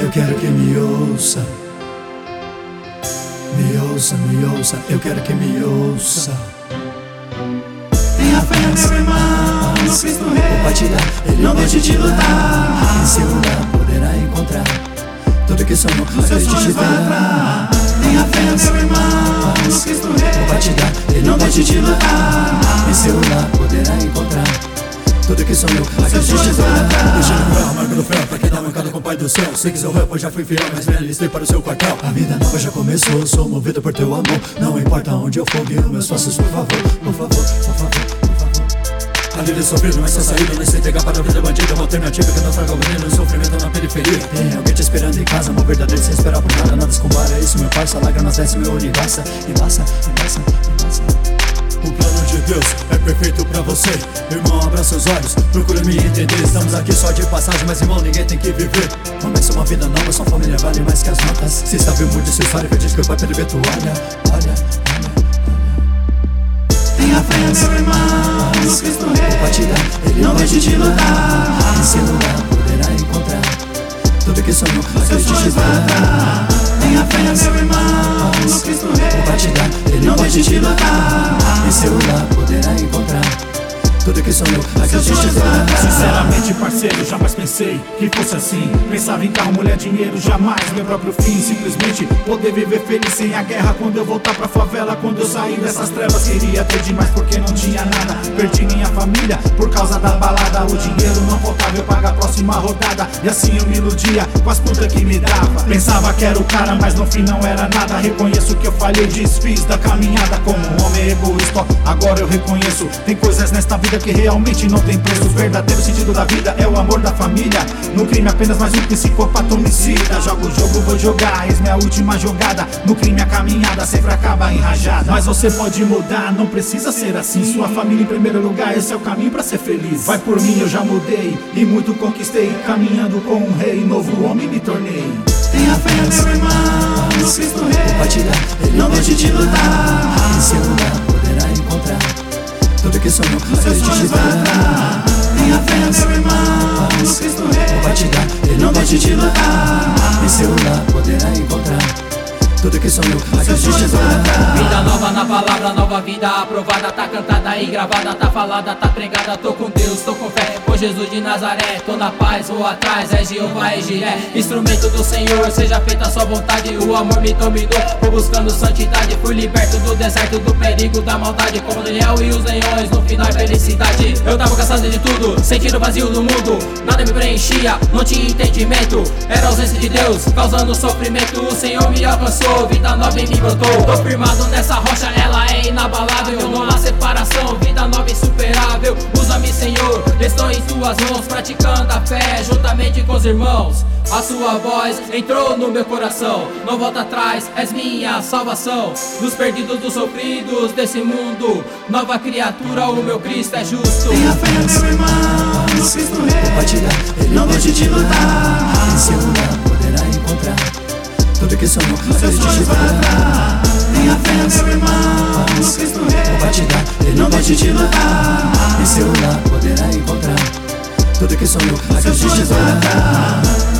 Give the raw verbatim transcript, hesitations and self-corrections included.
Eu quero que me ouça, me ouça, me ouça, eu quero que me ouça. Tenha fé, meu irmão, no Cristo Rei. O batidão, ele não deixe de lutar. Em seu lugar poderá encontrar tudo que sonhou, os seus sonhos vai atrás. Tenha fé, meu irmão, no Cristo Rei. O batidão, ele não deixe de lutar. Em seu lugar poderá encontrar tudo que sonhou, acredite vai. Deixa no ferro, marca do ferro, pra quem dá mancada com o Pai do céu. Sei que seu rap, pois já fui fiel, mas me alistei para o seu quartel. A vida nova já começou, sou movido por teu amor. Não importa onde eu for, guio meus passos, por favor, por favor, por favor, por favor. Alívio sofrido, mas só saída, não sei pegar para a vida bandida. Uma alternativa que não traga o veneno e sofrimento na periferia. Tem alguém te esperando em casa, amor verdadeiro sem esperar por nada. Nada se compara a isso, meu parça, lágrimas desce, meu olho embaça. Embaça, embaça, embaça. O plano de Deus é perfeito pra você. Irmão, abra seus olhos, procura me entender. Estamos aqui só de passagem, mas irmão, ninguém tem que viver. Começa uma vida nova, sua família vale mais que as notas. Se sabe muito de sua história, acredite que o Pai pelo vento. Olha, olha, olha, olha. Tenha fé, meu irmão, no Cristo Rei. O batidão, ele não deixe de lutar. Em seu lugar poderá encontrar tudo que sonhou, os seus sonhos vai atrás. Tenha fé, meu irmão, no Cristo Rei. O batidão, ele não deixe de lutar. Em seu lugar poderá encontrar tudo que sonhou, acredite vai. Sinceramente, parceiro, jamais pensei que fosse assim. Pensava em carro, mulher, dinheiro, jamais meu próprio fim. Simplesmente poder viver feliz sem a guerra. Quando eu voltar pra favela, quando eu sair dessas trevas, queria ter demais porque não tinha nada. Perdi minha família por causa da balada. O dinheiro não faltava, eu pagar a próxima rodada. E assim eu me iludia com as putas que me dava. Pensava que era o cara, mas no fim não era nada. Reconheço que eu falhei, desfiz da caminhada. Como um homem egoísta, agora eu reconheço. Tem coisas nesta vida que realmente não tem preço. O verdadeiro sentido da vida é o amor da família. No crime apenas mais um psicopata homicida. Jogo o jogo, vou jogar, eis minha última jogada. No crime a caminhada sempre acaba em rajada. Mas você pode mudar, não precisa ser assim. Sua família em primeiro lugar, esse é o caminho pra ser feliz. Vai por mim, eu já mudei e muito conquistei. Caminhando com um rei, novo homem me tornei. Tenha fé, meu irmão, no Cristo Rei. O batidão, ele não deixe de lutar. Em seu lugar poderá encontrar tudo que sonhou, os seus sonhos vai atrás. Tenha fé, meu irmão, no Cristo Rei. O batidão, ele não deixe de lutar. Em seu lugar poderá encontrar tudo que sonhou, acredite vai. Vida nova na palavra, nova vida aprovada. Tá cantada e gravada, tá falada, tá pregada. Tô com Deus, tô com fé, com Jesus de Nazaré. Tô na paz, vou atrás, é Jeová, é Jiré. Instrumento do Senhor, seja feita a sua vontade. O amor me dominou, vou buscando santidade. Fui liberto do deserto, do perigo, da maldade. Como Daniel e os leões, no final é felicidade. Eu tava cansado de tudo, sentindo vazio do mundo. Nada me preenchia, não tinha entendimento. Era a ausência de Deus, causando sofrimento. O Senhor me alcançou, vida nova em mim brotou. Tô firmado nessa rocha, ela é inabalável. Não há separação, vida nova insuperável. Usa-me, Senhor, estou em tuas mãos, praticando a fé juntamente com os irmãos. A sua voz entrou no meu coração, não volta atrás, és minha salvação. Dos perdidos, dos sofridos desse mundo, nova criatura, o meu Cristo é justo. Tenha fé, meu irmão, no Cristo Rei. O batidão, ele não deixe de lutar. Em seu lugar poderá encontrar tudo que sonhou, os seus sonhos vai atrás. Tenha fé, meu irmão, no Cristo Rei. O batidão, ele não deixe de lutar. Em seu lugar poderá encontrar tudo que sonhou, os seus sonhos vai atrás.